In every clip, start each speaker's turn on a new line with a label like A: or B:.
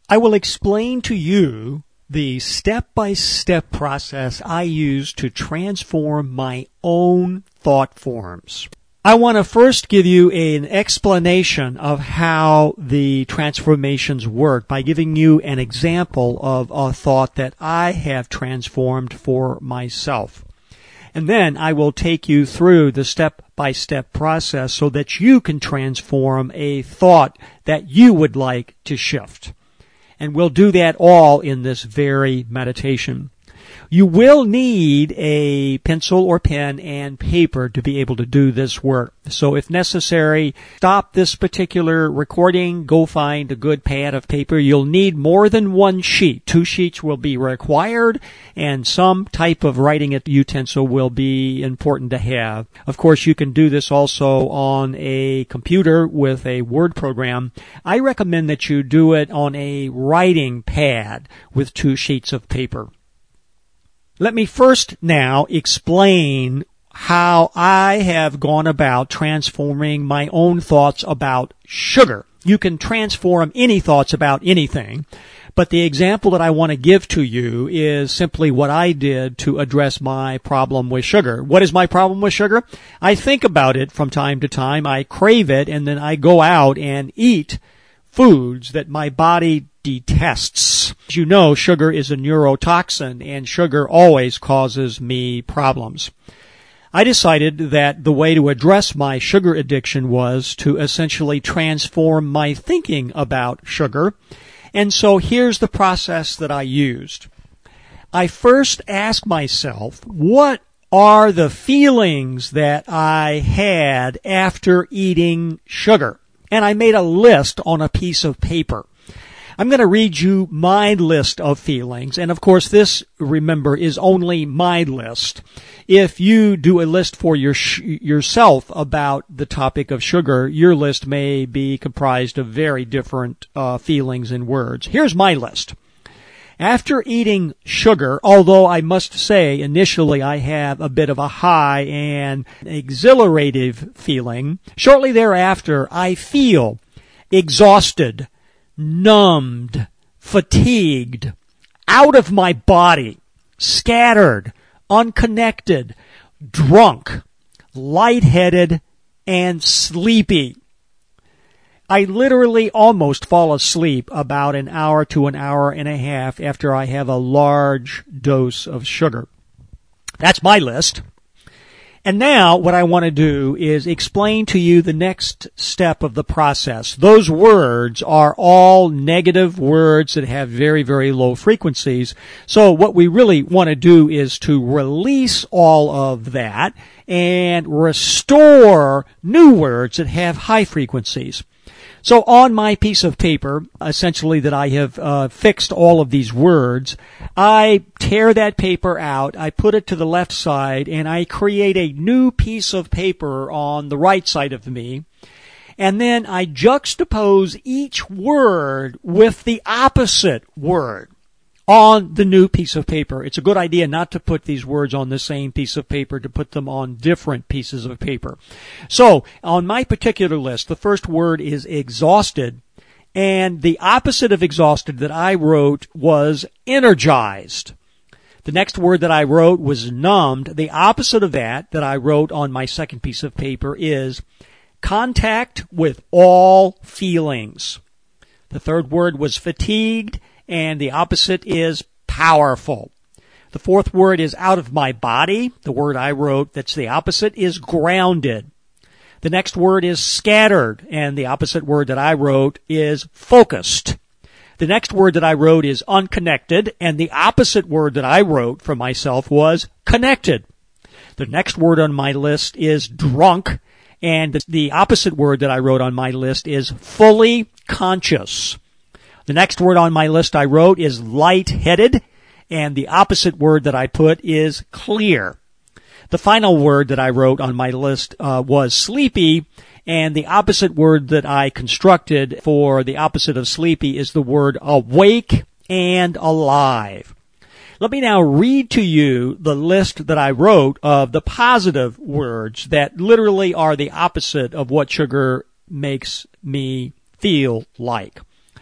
A: I will explain to you the step-by-step process I use to transform my own thought forms. I want to first give you an explanation of how the transformations work by giving you an example of a thought that I have transformed for myself. And then I will take you through the step-by-step process so that you can transform a thought that you would like to shift. And we'll do that all in this very meditation. You will need a pencil or pen and paper to be able to do this work. So if necessary, stop this particular recording, go find a good pad of paper. You'll need more than one sheet. 2 sheets will be required, and some type of writing utensil will be important to have. Of course, you can do this also on a computer with a Word program. I recommend that you do it on a writing pad with 2 sheets of paper. Let me first now explain how I have gone about transforming my own thoughts about sugar. You can transform any thoughts about anything, but the example that I want to give to you is simply what I did to address my problem with sugar. What is my problem with sugar? I think about it from time to time, I crave it, and then I go out and eat foods that my body detests. As you know, sugar is a neurotoxin, and sugar always causes me problems. I decided that the way to address my sugar addiction was to essentially transform my thinking about sugar. And so here's the process that I used. I first asked myself, what are the feelings that I had after eating sugar? And I made a list on a piece of paper. I'm going to read you my list of feelings, and of course this, remember, is only my list. If you do a list for yourself about the topic of sugar, your list may be comprised of very different feelings and words. Here's my list. After eating sugar, although I must say initially I have a bit of a high and exhilarative feeling, shortly thereafter I feel exhausted, numbed, fatigued, out of my body, scattered, unconnected, drunk, lightheaded, and sleepy. I literally almost fall asleep about an hour to an hour and a half after I have a large dose of sugar. That's my list. And now what I want to do is explain to you the next step of the process. Those words are all negative words that have very, very low frequencies. So what we really want to do is to release all of that and restore new words that have high frequencies. So on my piece of paper, essentially that I have fixed all of these words, I tear that paper out, I put it to the left side, and I create a new piece of paper on the right side of me. And then I juxtapose each word with the opposite word on the new piece of paper. It's a good idea not to put these words on the same piece of paper, to put them on different pieces of paper. So, on my particular list, the first word is exhausted, and the opposite of exhausted that I wrote was energized. The next word that I wrote was numbed. The opposite of that I wrote on my second piece of paper is contact with all feelings. The third word was fatigued, and the opposite is powerful. The fourth word is out of my body. The word I wrote that's the opposite is grounded. The next word is scattered, and the opposite word that I wrote is focused. The next word that I wrote is unconnected, and the opposite word that I wrote for myself was connected. The next word on my list is drunk, and the opposite word that I wrote on my list is fully conscious. The next word on my list I wrote is light-headed, and the opposite word that I put is clear. The final word that I wrote on my list was sleepy, and the opposite word that I constructed for the opposite of sleepy is the word awake and alive. Let me now read to you the list that I wrote of the positive words that literally are the opposite of what sugar makes me feel like.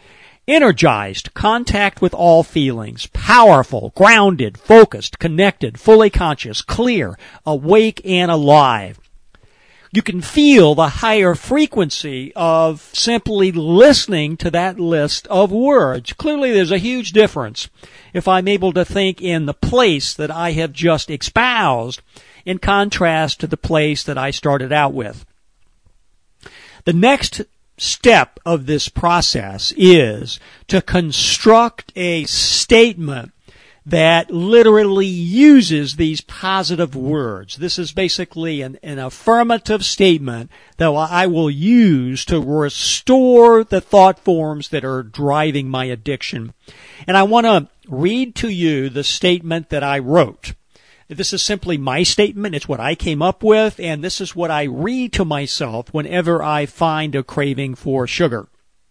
A: energized, contact with all feelings, powerful, grounded, focused, connected, fully conscious, clear, awake, and alive. You can feel the higher frequency of simply listening to that list of words. Clearly, there's a huge difference if I'm able to think in the place that I have just espoused in contrast to the place that I started out with. The next step of this process is to construct a statement that literally uses these positive words. This is basically an affirmative statement that I will use to restore the thought forms that are driving my addiction. And I want to read to you the statement that I wrote. This is simply my statement. It's what I came up with, and this is what I read to myself whenever I find a craving for sugar.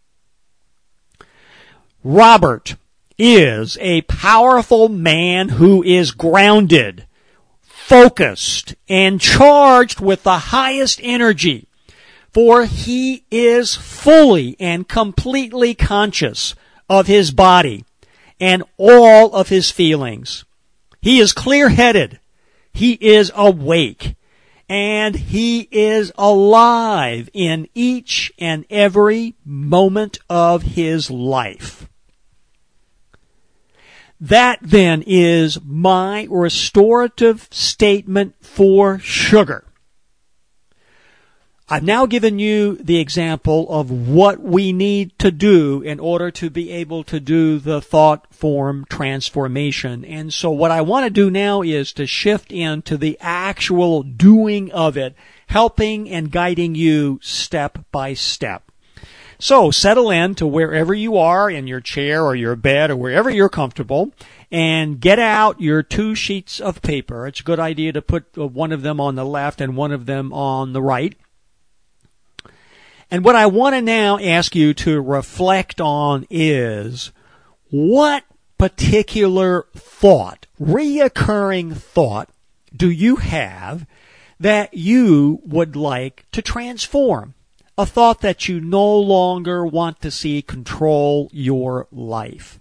A: Robert is a powerful man who is grounded, focused, and charged with the highest energy, for he is fully and completely conscious of his body and all of his feelings. He is clear-headed, he is awake, and he is alive in each and every moment of his life. That then is my restorative statement for sugar. I've now given you the example of what we need to do in order to be able to do the thought form transformation. And so what I want to do now is to shift into the actual doing of it, helping and guiding you step by step. So settle in to wherever you are, in your chair or your bed or wherever you're comfortable, and get out your 2 sheets of paper. It's a good idea to put one of them on the left and one of them on the right. And what I want to now ask you to reflect on is, what particular thought, reoccurring thought, do you have that you would like to transform? A thought that you no longer want to see control your life.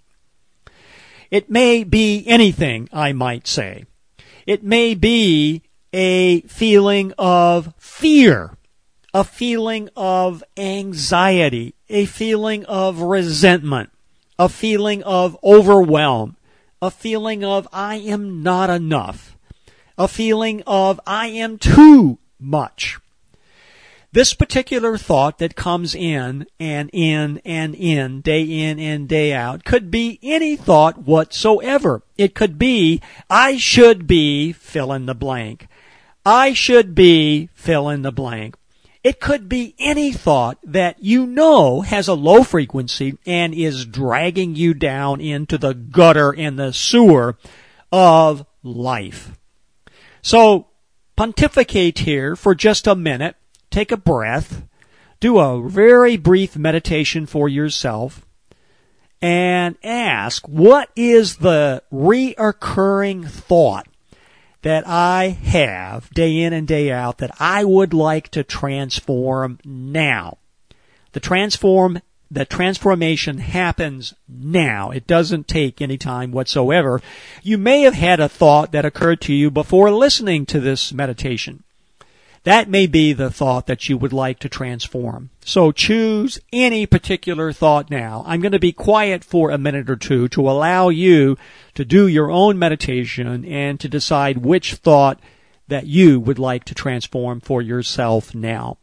A: It may be anything, I might say. It may be a feeling of fear, a feeling of anxiety, a feeling of resentment, a feeling of overwhelm, a feeling of I am not enough, a feeling of I am too much. This particular thought that comes in and in and in and day out, could be any thought whatsoever. It could be, I should be, fill in the blank. I should be, fill in the blank. It could be any thought that you know has a low frequency and is dragging you down into the gutter and the sewer of life. So, pontificate here for just a minute. Take a breath, do a very brief meditation for yourself, and ask, what is the reoccurring thought that I have day in and day out that I would like to transform now? The transformation happens now. It doesn't take any time whatsoever. You may have had a thought that occurred to you before listening to this meditation. That may be the thought that you would like to transform. So choose any particular thought now. I'm going to be quiet for a minute or two to allow you to do your own meditation and to decide which thought that you would like to transform for yourself now.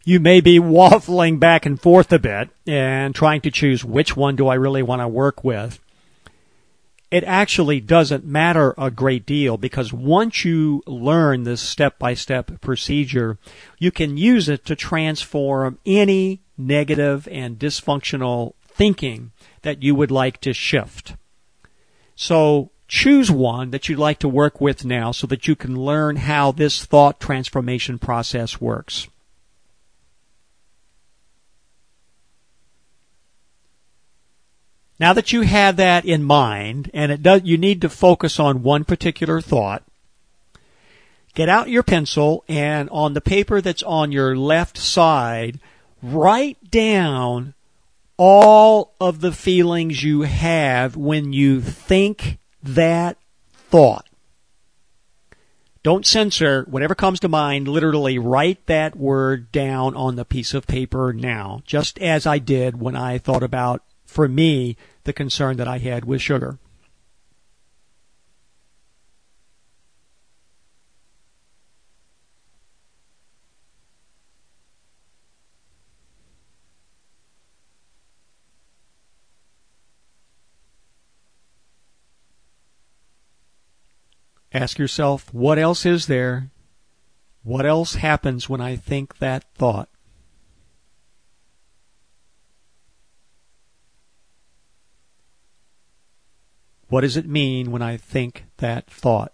A: You may be waffling back and forth a bit and trying to choose which one do I really want to work with. It actually doesn't matter a great deal because once you learn this step-by-step procedure, you can use it to transform any negative and dysfunctional thinking that you would like to shift. So choose one that you'd like to work with now so that you can learn how this thought transformation process works. Now that you have that in mind, and you need to focus on one particular thought, get out your pencil and on the paper that's on your left side, write down all of the feelings you have when you think that thought. Don't censor. Whatever comes to mind, literally write that word down on the piece of paper now, just as I did when I thought about, for me, the concern that I had with sugar. Ask yourself, what else is there? What else happens when I think that thought? What does it mean when I think that thought?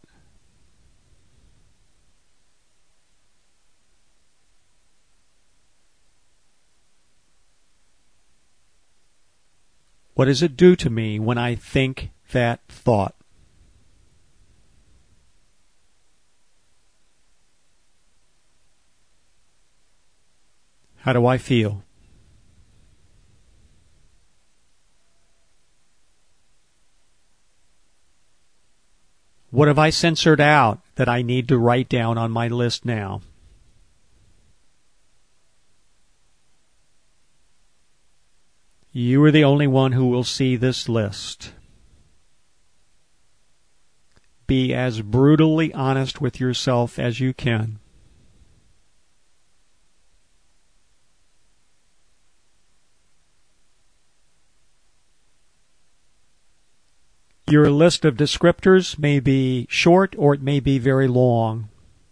A: What does it do to me when I think that thought? How do I feel? What have I censored out that I need to write down on my list now? You are the only one who will see this list. Be as brutally honest with yourself as you can. Your list of descriptors may be short or it may be very long.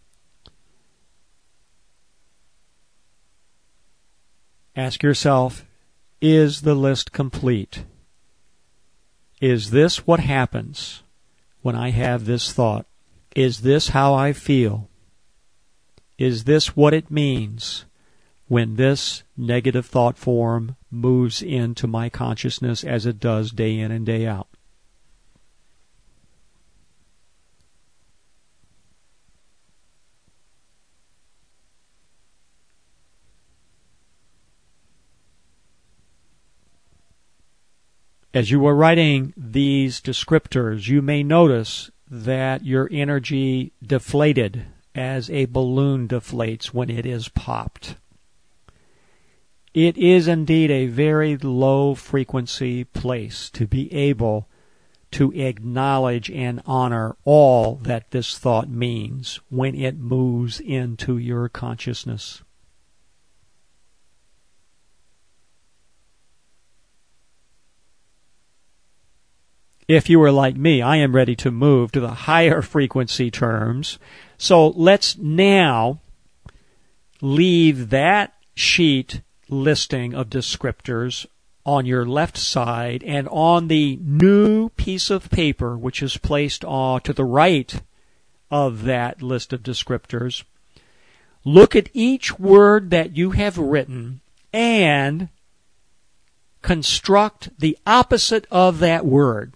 A: Ask yourself, is the list complete? Is this what happens when I have this thought? Is this how I feel? Is this what it means when this negative thought form moves into my consciousness as it does day in and day out? As you are writing these descriptors, you may notice that your energy deflated as a balloon deflates when it is popped. It is indeed a very low frequency place to be able to acknowledge and honor all that this thought means when it moves into your consciousness. If you are like me, I am ready to move to the higher frequency terms. So let's now leave that sheet listing of descriptors on your left side, and on the new piece of paper, which is placed to the right of that list of descriptors, look at each word that you have written and construct the opposite of that word.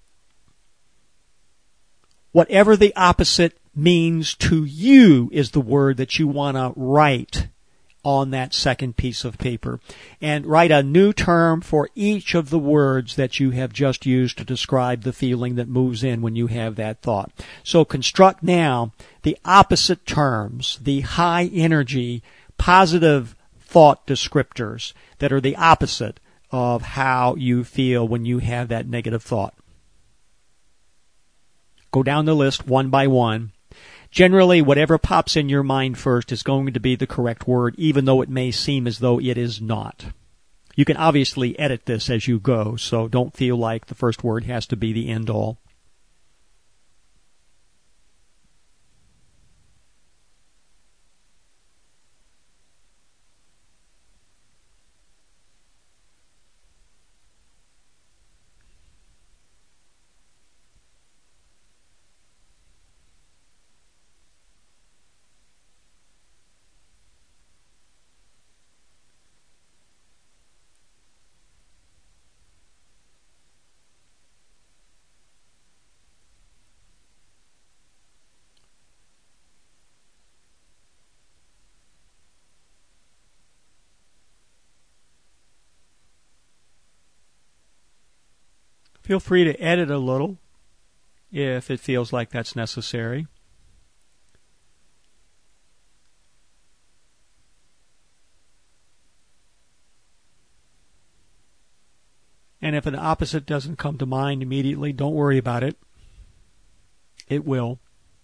A: Whatever the opposite means to you is the word that you want to write on that second piece of paper. And write a new term for each of the words that you have just used to describe the feeling that moves in when you have that thought. So construct now the opposite terms, the high energy, positive thought descriptors that are the opposite of how you feel when you have that negative thought. Go down the list one by one. Generally, whatever pops in your mind first is going to be the correct word, even though it may seem as though it is not. You can obviously edit this as you go, so don't feel like the first word has to be the end all. Feel free to edit a little if it feels like that's necessary. And if an opposite doesn't come to mind immediately, don't worry about it. It will.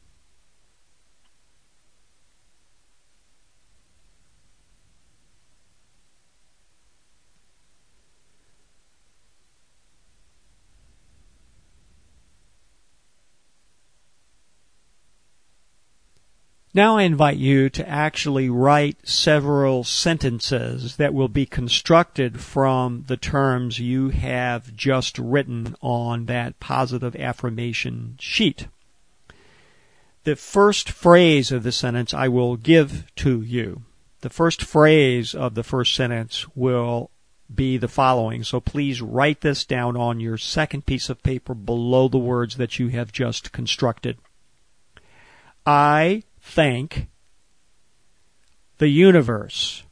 A: Now I invite you to actually write several sentences that will be constructed from the terms you have just written on that positive affirmation sheet. The first phrase of the sentence I will give to you. The first phrase of the first sentence will be the following. So please write this down on your second piece of paper below the words that you have just constructed. I thank the universe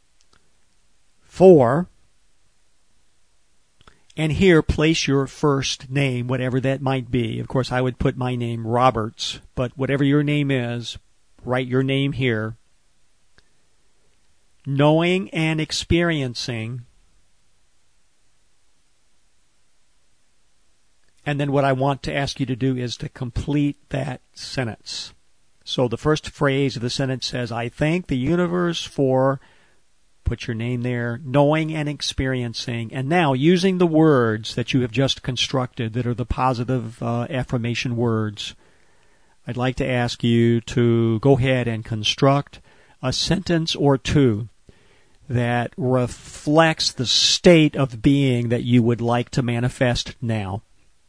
A: for, and here place your first name, whatever that might be. Of course, I would put my name, Roberts, but whatever your name is, write your name here. Knowing and experiencing. And then what I want to ask you to do is to complete that sentence. So the first phrase of the sentence says, I thank the universe for, put your name there, knowing and experiencing. And now, using the words that you have just constructed that are the positive affirmation words, I'd like to ask you to go ahead and construct a sentence or two that reflects the state of being that you would like to manifest now.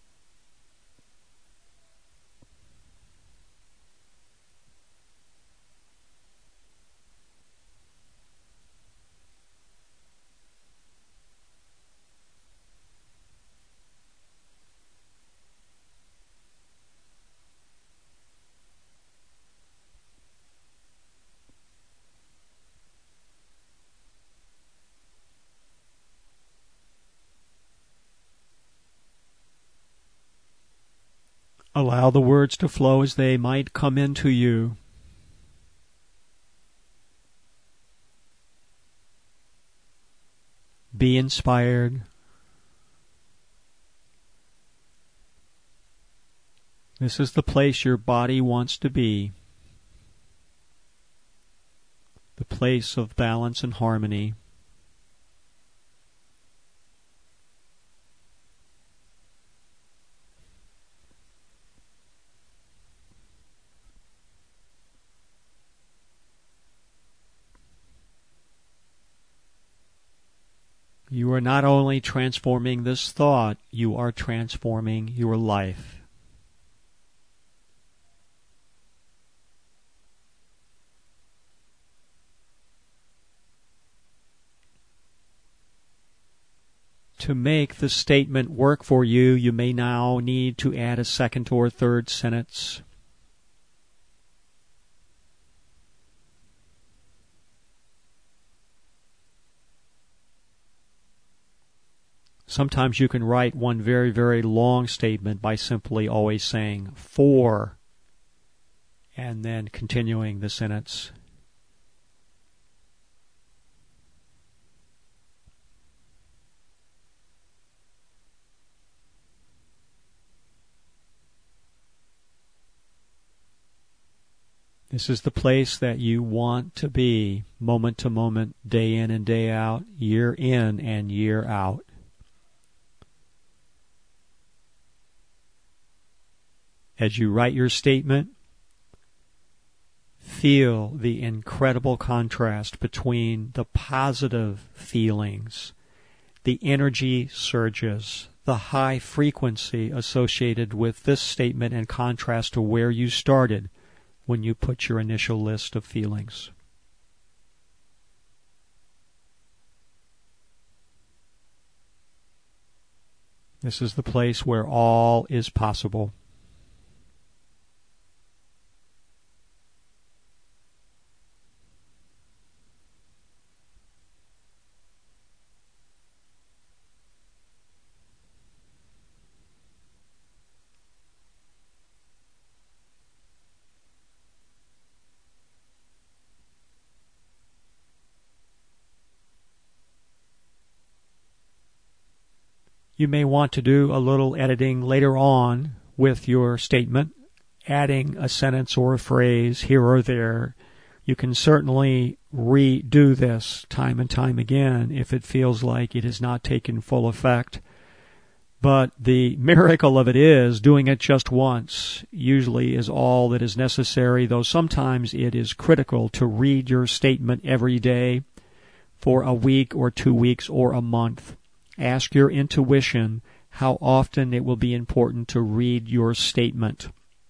A: Allow the words to flow as they might come into you. Be inspired. This is the place your body wants to be. The place of balance and harmony. You are not only transforming this thought, you are transforming your life. To make the statement work for you, you may now need to add a second or third sentence. Sometimes you can write one very, very long statement by simply always saying for and then continuing the sentence. This is the place that you want to be moment to moment, day in and day out, year in and year out. As you write your statement, feel the incredible contrast between the positive feelings, the energy surges, the high frequency associated with this statement in contrast to where you started when you put your initial list of feelings. This is the place where all is possible. You may want to do a little editing later on with your statement, adding a sentence or a phrase here or there. You can certainly redo this time and time again if it feels like it has not taken full effect. But the miracle of it is doing it just once usually is all that is necessary, though sometimes it is critical to read your statement every day for a week or 2 weeks or a month. Ask your intuition how often it will be important to read your statement.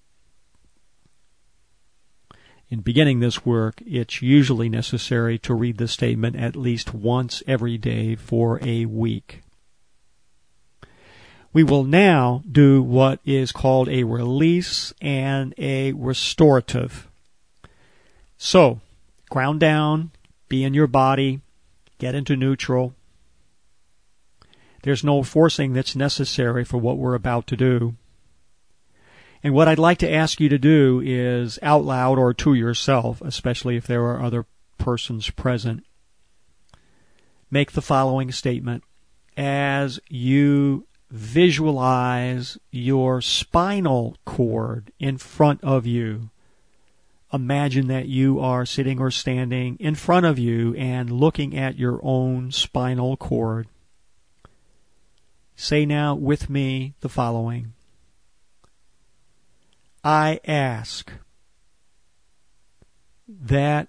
A: In beginning this work, it's usually necessary to read the statement at least once every day for a week. We will now do what is called a release and a restorative. So, ground down, be in your body, get into neutral. There's no forcing that's necessary for what we're about to do. And what I'd like to ask you to do is out loud or to yourself, especially if there are other persons present, make the following statement. As you visualize your spinal cord in front of you, imagine that you are sitting or standing in front of you and looking at your own spinal cord. Say now with me the following. I ask that,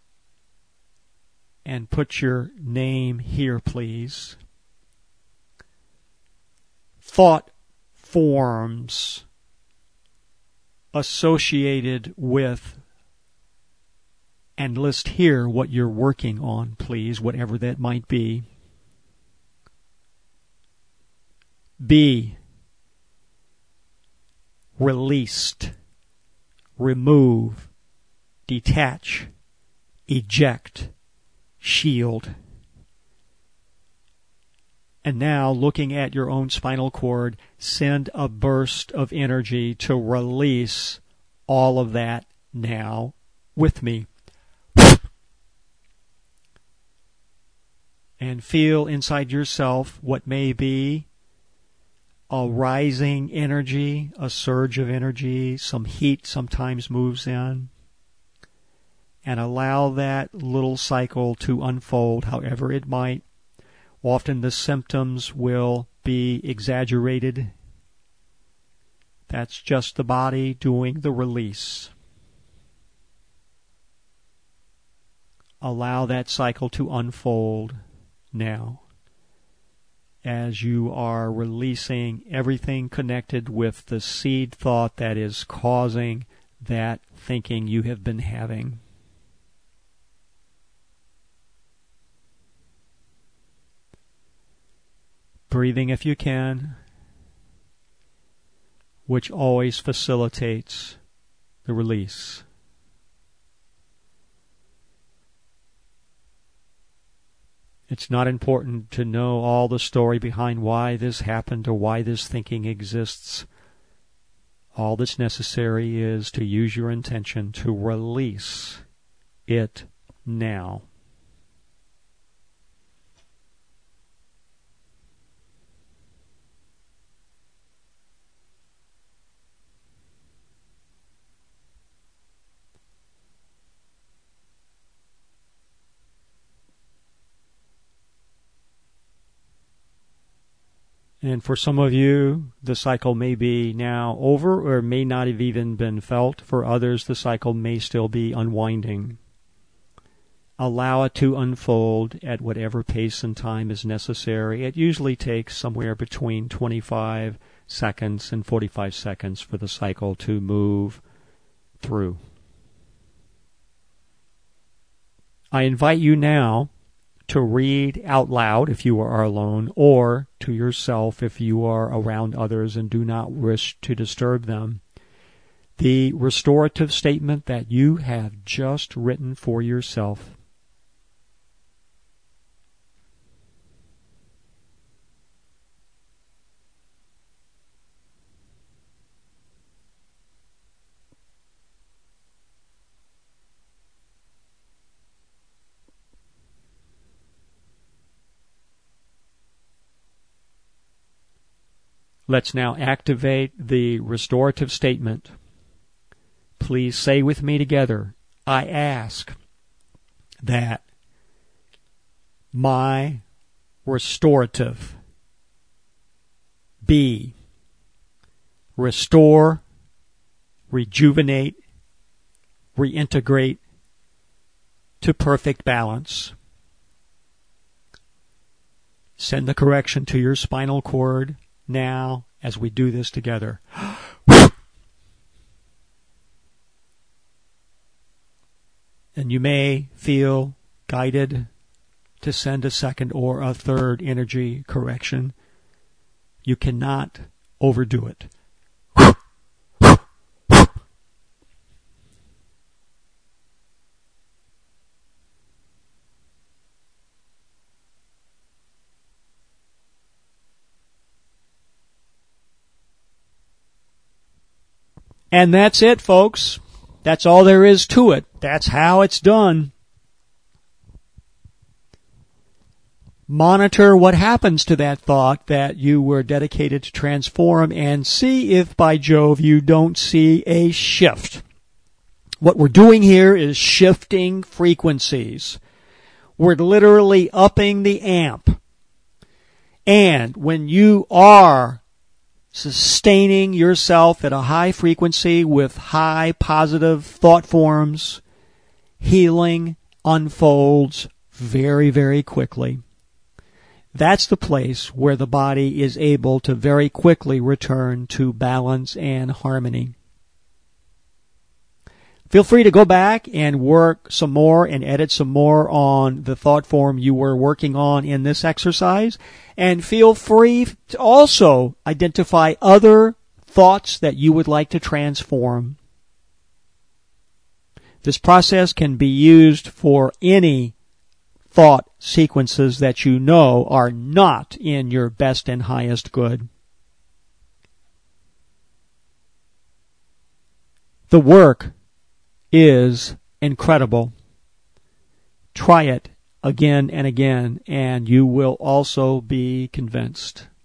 A: and put your name here, please, thought forms associated with, and list here what you're working on, please, whatever that might be. Be released, remove, detach, eject, shield. And now, looking at your own spinal cord, send a burst of energy to release all of that now with me. And feel inside yourself what may be a rising energy, a surge of energy, some heat sometimes moves in. And allow that little cycle to unfold however it might. Often the symptoms will be exaggerated. That's just the body doing the release. Allow that cycle to unfold now, as you are releasing everything connected with the seed thought that is causing that thinking you have been having. Breathing if you can, which always facilitates the release. It's not important to know all the story behind why this happened or why this thinking exists. All that's necessary is to use your intention to release it now. And for some of you, the cycle may be now over or may not have even been felt. For others, the cycle may still be unwinding. Allow it to unfold at whatever pace and time is necessary. It usually takes somewhere between 25 seconds and 45 seconds for the cycle to move through. I invite you now to read out loud if you are alone, or to yourself if you are around others and do not wish to disturb them, the restorative statement that you have just written for yourself. Let's now activate the restorative statement. Please say with me together, I ask that my restorative be restore, rejuvenate, reintegrate to perfect balance. Send the correction to your spinal cord now as we do this together. And you may feel guided to send a second or a third energy correction. You cannot overdo it. And that's it, folks. That's all there is to it. That's how it's done. Monitor what happens to that thought that you were dedicated to transform and see if, by Jove, you don't see a shift. What we're doing here is shifting frequencies. We're literally upping the amp. And when you are sustaining yourself at a high frequency with high positive thought forms, healing unfolds very, very quickly. That's the place where the body is able to very quickly return to balance and harmony. Feel free to go back and work some more and edit some more on the thought form you were working on in this exercise. And feel free to also identify other thoughts that you would like to transform. This process can be used for any thought sequences that you know are not in your best and highest good. The work is incredible. Try it again and again, and you will also be convinced.